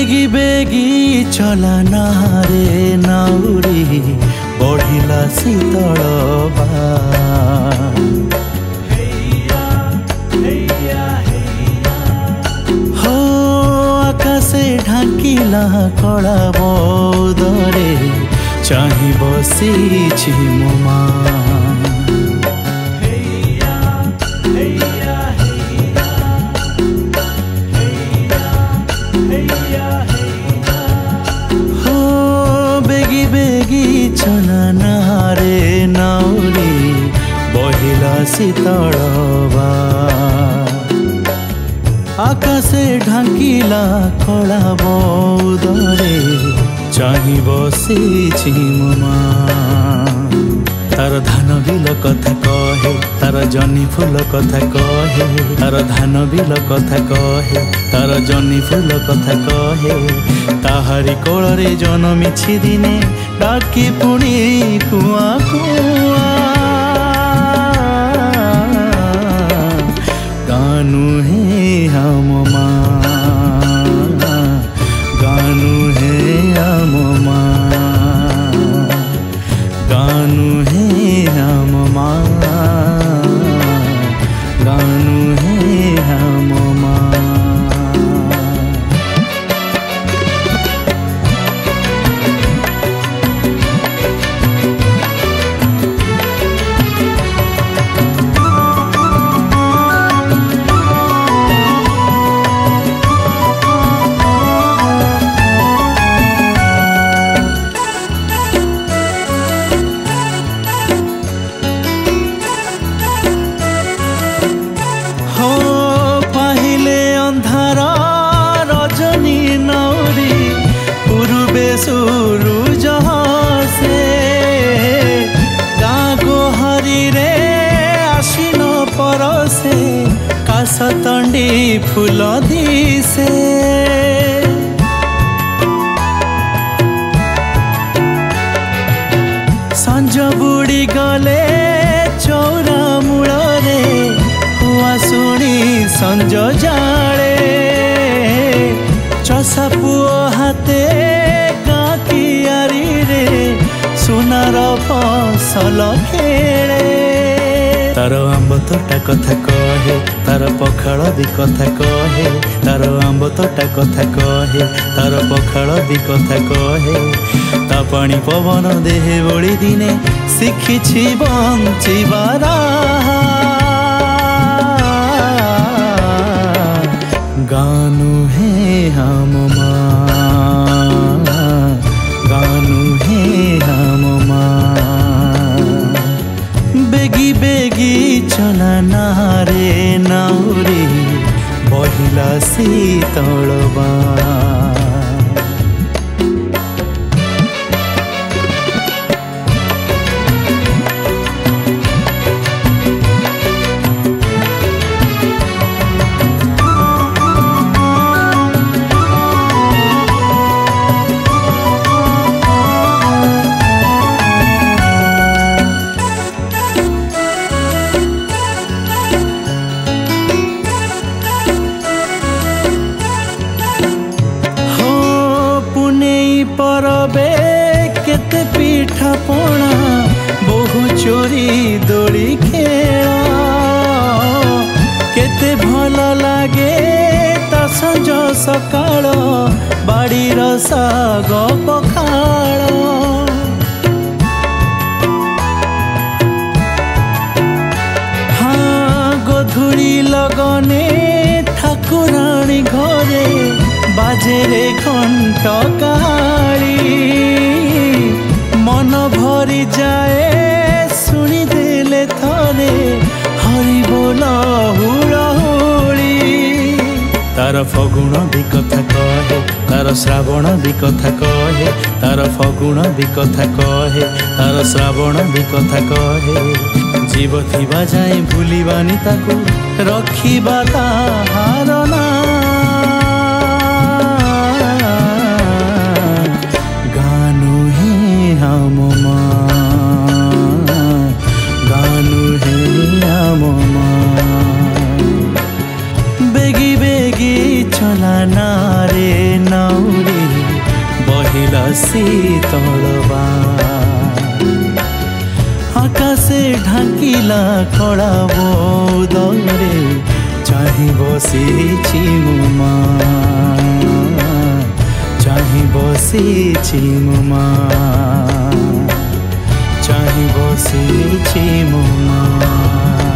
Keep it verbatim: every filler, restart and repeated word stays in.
बेगी बेगी चला ना रे नाउरी बढ़िला शीतल हो आकाशे ढाकिला कला बौदरे चाहि बसी मो माँ बेगी बेगी चला ना रे नाउरी बढ़िला शीतल आकाशे ढाकिला कला बौदरे चाहि बसी मो माँ तार धान बिल कथा कहे तार जनी फूल कथा कहे तार धान बिल कथा कहे तार जनी फूल कथा कहे ताहारी कोଳରେ जन्मिछि दिने डाकी पुणी कुआ कुआ गानु हे हम माँ गानु हे हम माँ गानु हे हम माँ गानु हे हम माँ सूरज से गाँको हरी रे आशीन परसे काशतंडी फूल दिसे संज बुड़ी गले चौरा मूल रे हुआ शुणी संज जाले चषा पुओ हाथे सुनार फसल खेले तार आंब तोटा कथा कहे तार पखाल भी कथा कहे तार आंब तोटा कथा कहे तार पखाल भी कथा कहे ता पानी पवन देहे बड़ी दिने शिखिछि बंचिबार गानु हे हम माँ गानु हे हम माँ बेगी बेगी चला ना रे नाउरी बढ़िला शीतल परबे केते पीठा पणा बहु चोरी दोली खेला केते भल लागे ता संज सकाळ बाड़ीर साग पखाळ हाँ गोधूली लगने ठाकुराणी घरे बाजे रे घंट काली मन भरी जाए सुनी देले थरे हरि बोल हुड़हुड़ी तार फगुण भी कथा कहे तार श्रावण भी कथा कहे तार फगुण भी कथा कहे तार श्रावण भी कथा कहे जीव थिबा जाए भूलिबानी ताकू रखिबा ताहार ना हम माँ गानु हे हम माँ बेगी बेगी चला ना रे नाउ शीतलवा आकाशे ढाकिला कड़ा बदले चाहि बसी मुमा चाहि बसी मुमा चाहि बसी मुमा।